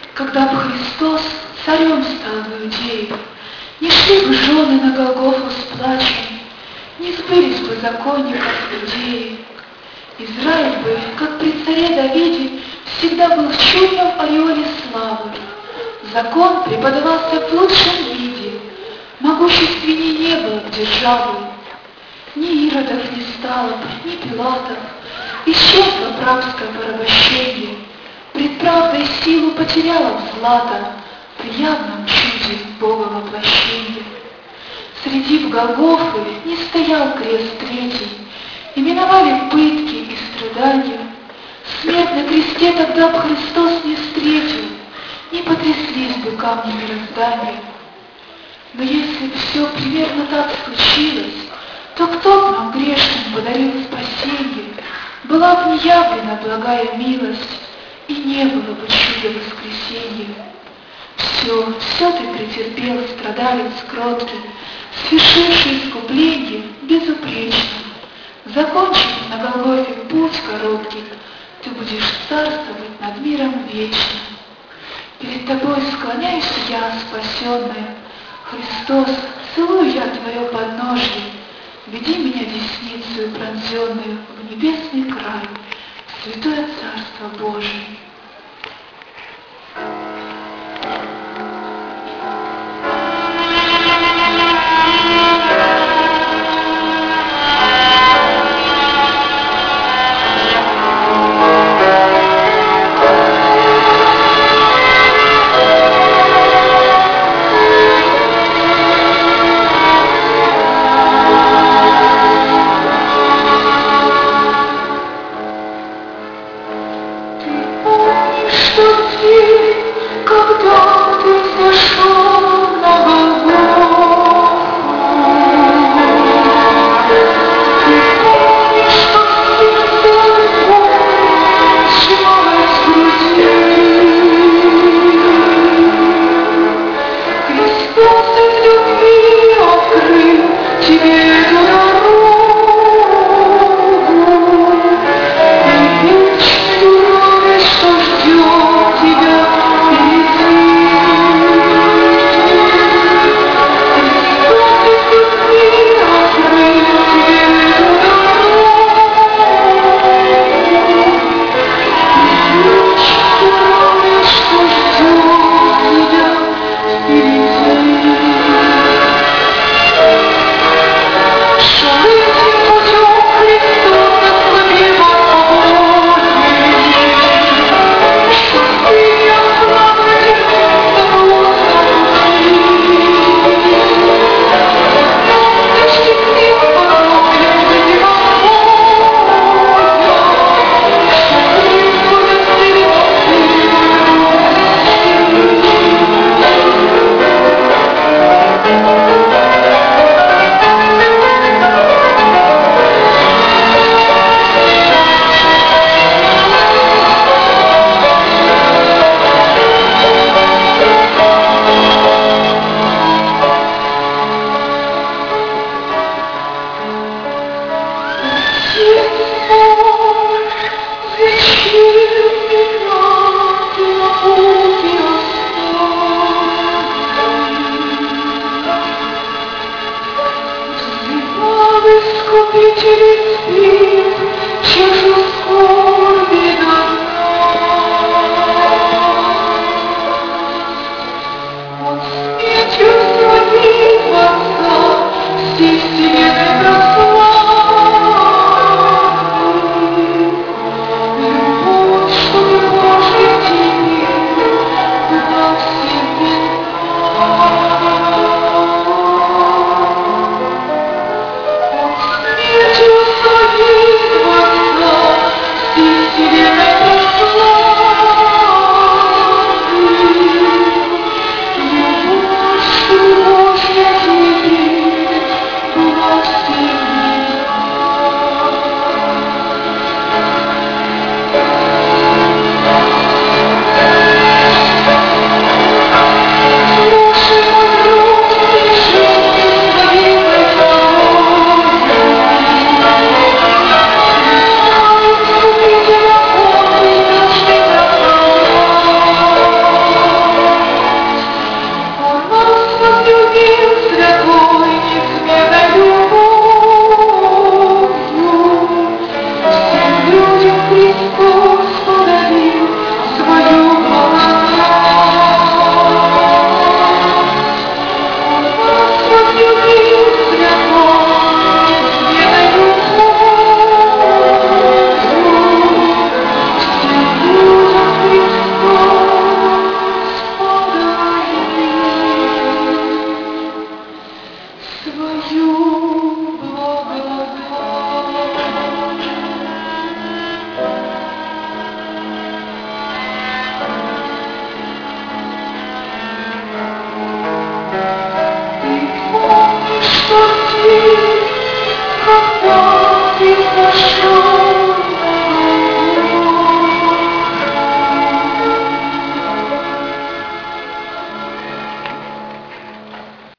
Когда бы Христос царем стал в Иудее, не шли бы жены на Голгофу с плачем, не сбылись бы законников идеи. Израиль бы, как при царе Давиде, всегда был в чудном ореоле славы. Закон преподавался в лучшем виде, могущественней не было б державы. Ни Иродов не стало бы, ни Пилатов, исчезло б рабское порабощение, пред правдой силу потеряла б злато при явном чуде Бога воплощения. Среди б Голгофы не стоял крест третий, именовали пытки и страдания. Смерть на кресте тогда б Христос не встретил, не потряслись бы камни мироздания. Но если бы все примерно так случилось, то кто б нам грешным подарил спасенье? Была б неявлена благая милость, и не было бы чуда воскресенья. Все ты претерпел, страдалец кроткий, свершивший искупление безупречно. Закончив на Голгофе путь короткий, ты будешь царствовать над миром вечно. Перед тобой склоняюсь я, спасенная. Христос, целую я твое подножье. Веди меня десницею пронзенную в небесный край, в святое Царство Божие.